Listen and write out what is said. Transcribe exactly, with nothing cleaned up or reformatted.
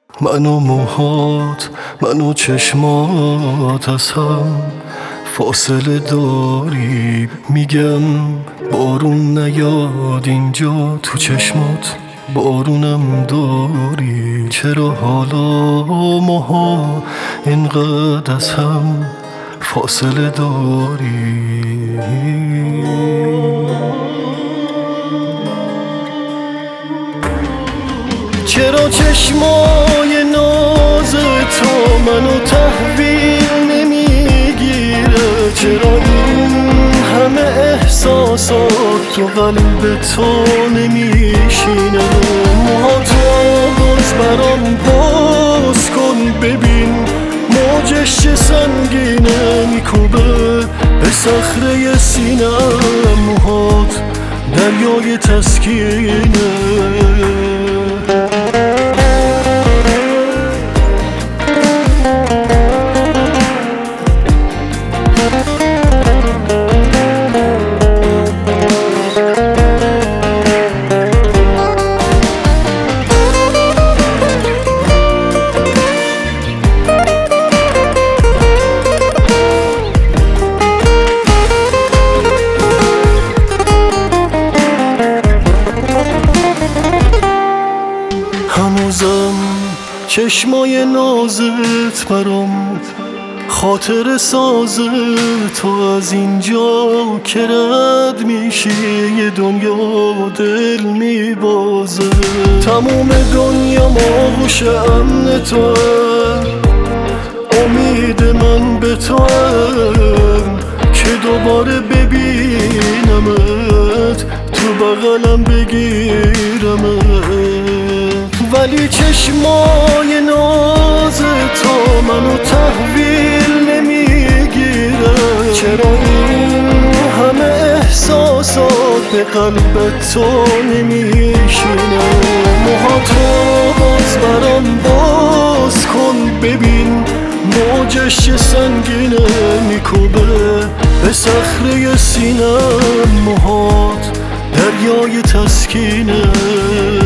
من و موهات، من و چشمات از هم فاصله داری. میگم بارون نیاد اینجا، تو چشمات بارونم داری. چرا حالا ماها اینقدر از هم فاصله داری؟ چرا چشمای ناز تو منو تحویل نمیگیره؟ چرا این همه احساسات تو قلب تو نمیشینه؟ موهاتو باز برام باز کن، ببین موجش چه سنگینه، میکوبه به صخره سینم. موهات دریای تسکینه. هنوزم چشمای نازت برام خاطر ساز تو. از اینجا که رد میشی یه دنیا دل میبازه. تموم دنیا آغوش امن تو، امید من به تو که دوباره ببینمت، تو بغلم بگیرمت. ولی چشمای ناز تو منو تحویل نمیگیره. چرا این همه احساسات به قلب تو نمیشینه؟ موهاتو باز برام باز کن، ببین موجش چه سنگینه، میکوبه به صخره سینم. موهات دریای تسکینه.